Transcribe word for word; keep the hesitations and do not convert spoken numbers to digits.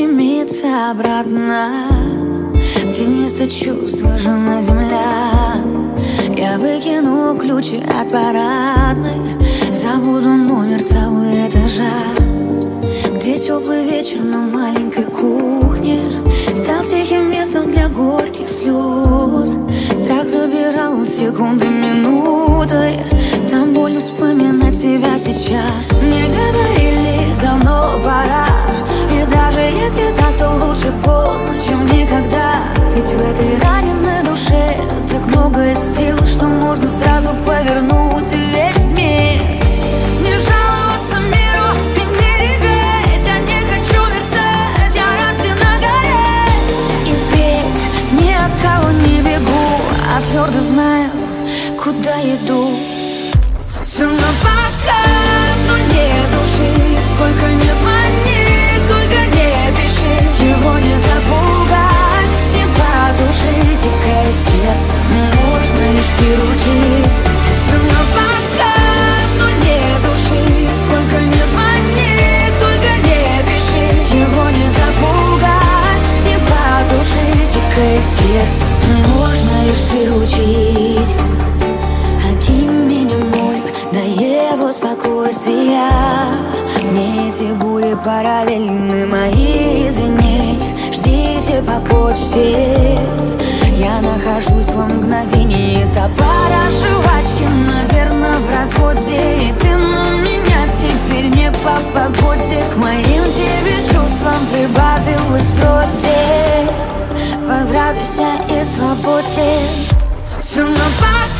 стремится обратно, где вместо чувства жена земля. Я выкину ключи от парадной, забуду номер того этажа, где теплый вечер на маленькой кухне стал тихим местом для горьких слез. Страх забирал секунды, минуты, там больно вспоминать тебя сейчас. Мне говорили, давно пора, и даже если так, то лучше поздно, чем никогда. Ведь в этой раненой душе так много сил, что можно сразу повернуть весь мир. Не жаловаться миру и не реветь, я не хочу мерцать, я рад всегда гореть. И впредь ни от кого не бегу, а твердо знаю, куда иду. Все напоказ, но нет души. Сколько не звони, сколько не пиши, его не запугать, не потушить. Дикое сердце можно лишь приручить. Все напоказ, но нет души. Сколько не звони, сколько не пиши, его не запугать, не потушить. Дикое сердце можно лишь приручить. Окинь меня морем до его спокойствия. Мне эти бури параллельны, мои извинения ждите по почте. Я нахожусь во мгновении топора жвачки, наверное, в разводе. И ты на меня теперь не по погоде. К моим тебе чувствам прибавилось вроде. Возрадуйся и свободе. Все напоказ.